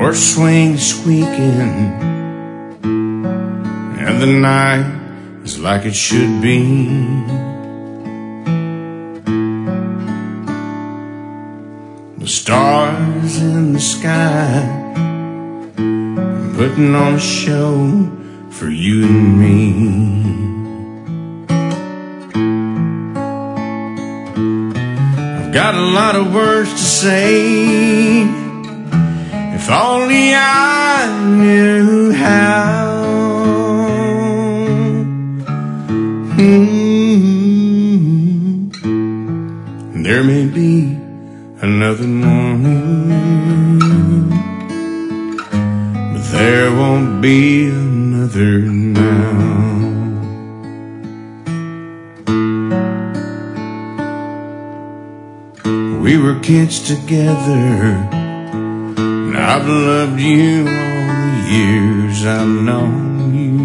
door swings squeaking, and the night is like it should be. The stars in the sky putting on a show for you and me. I've got a lot of words to say, if only I knew how. There may be another morning, but there won't be another now. We were kids together, and I've loved you all the years I've known you.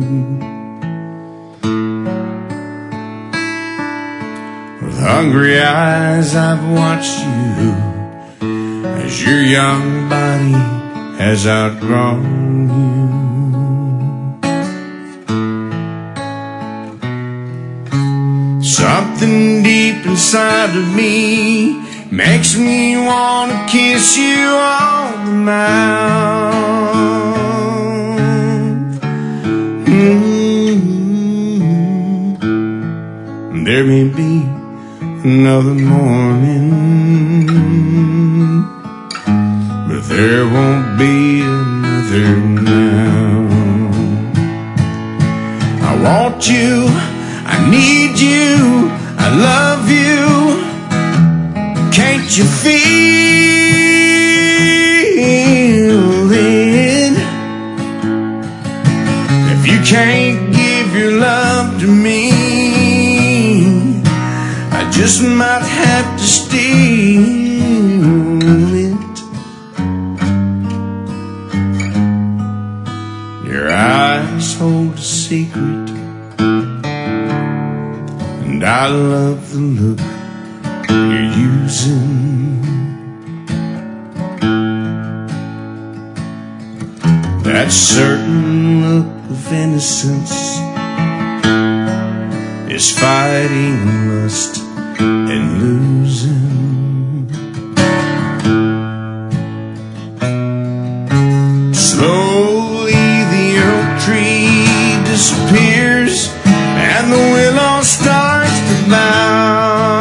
With hungry eyes I've watched you as your young body has outgrown you. Something deep inside of me makes me want to kiss you on the mouth. There may be another morning, but there won't be another now. I want you, I need you, I love you. Can't you feel it? If you can't give your love to me, I just might have to steal it. Your eyes hold a secret, and I love the look you're using. That certain look of innocence is fighting lust and losing. Slowly the oak tree disappears and the willow starts to bow.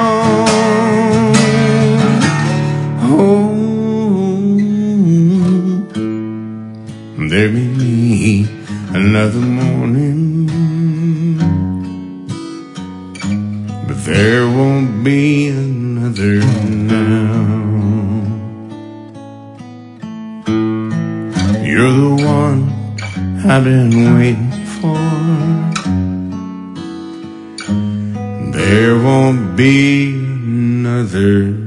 Oh, there may be another morning, but there won't be another now. You're the one I've been waiting for. There won't be another